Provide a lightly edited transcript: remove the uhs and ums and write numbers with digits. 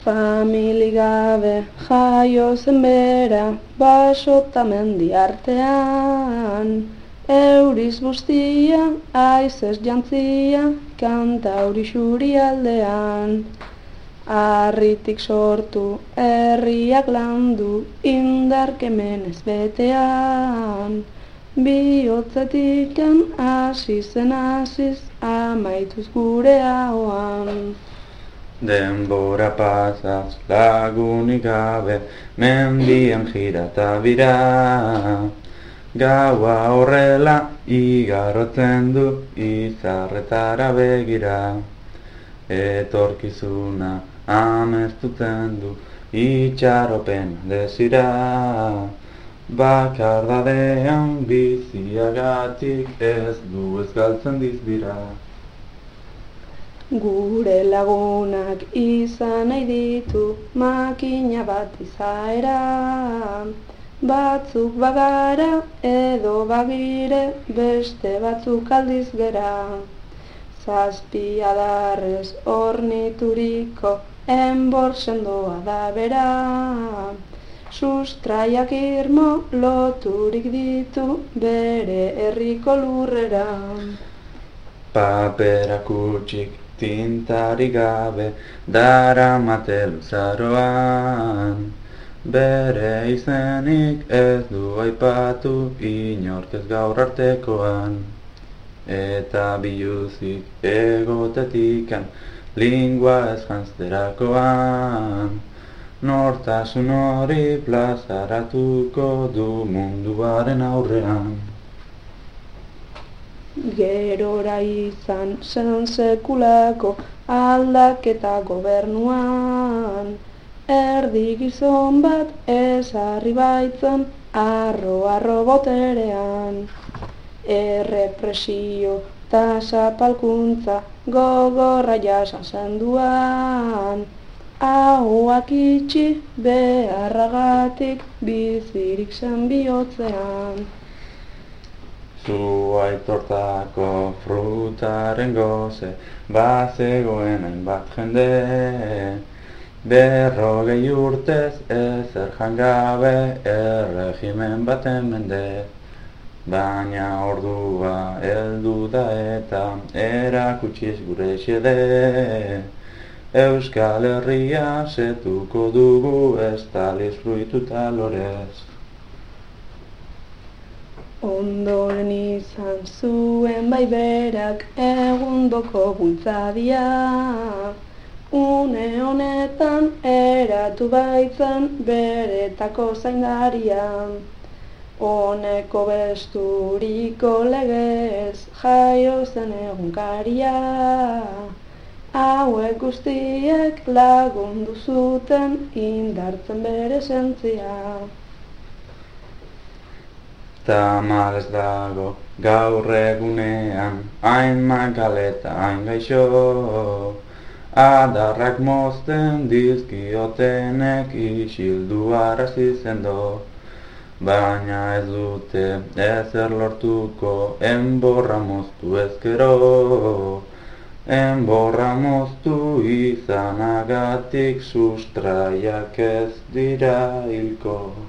Famili gabe jaio zen bera, baso eta mendi artean. Euriz bustia, aizez jantzia, Kantauri xuri aldean. Harritik sortu, herriak landu, indar kemenez betean. Bihotzetikan hasi zen hasiz, amaituz gure ahoan. Denbora pasaz lagunik gabe, mendien jira eta bira. Gaua horrela igarotzen du, izarretara begira. Etorkizuna amestutzen du, itxaropen desira. Bakardadean biziagatik ez du ez galtzen dizbira. Gure lagunak izan nahi ditu, makina bat izaera. Batzuk bagara edo bagire, beste batzuk aldiz gera. Zazpi adarrez ornituriko, enbor sendoa da bera. Sustraiak irmo loturik ditu, bere herriko lurrera. Paperak utxik tintarik gabe, daramate luzaroan. Bere izenik ez du aipatu, inork ez gaur artekoan. Eta biluzik egotetikan, lingua ez janzterakoan. Nortasun hori plazaratuko du munduaren aurrean. Gerora izan zen sekulako aldaketa gobernuan. Erdi gizon bat ezarri baitzen arro boterean. Errepresio eta zapalkuntza gogorra jasan zenduan. Ahoak itxi beharragatik bizirik zen bihotzean. Zuaitortako frutaren goze, bazegoen hainbat jende. 40 urtez ezer jangabe, erregimen baten mende. Baina ordua heldu da eta erakutsiz gure xede. Euskal Herria setuko dugu, estaliz fruituta lorez. Ondoren izan zuen bai berak egundoko bultzadia. Une honetan eratu baitzen beretako zaindaria. Honeko besturiko legez jaio zen egunkaria. Hauek guztiek lagundu zuten indartzen bere esentzia. Tamalez dago gaur egunean, hain makaleta hain gaixo. Adarrak mozten dizkiotenek isildu arazi zendo. Baina ez dute ezer lortuko, enborra moztu ezkero. Enborra moztu izanagatik sustraiak ez dira hilko.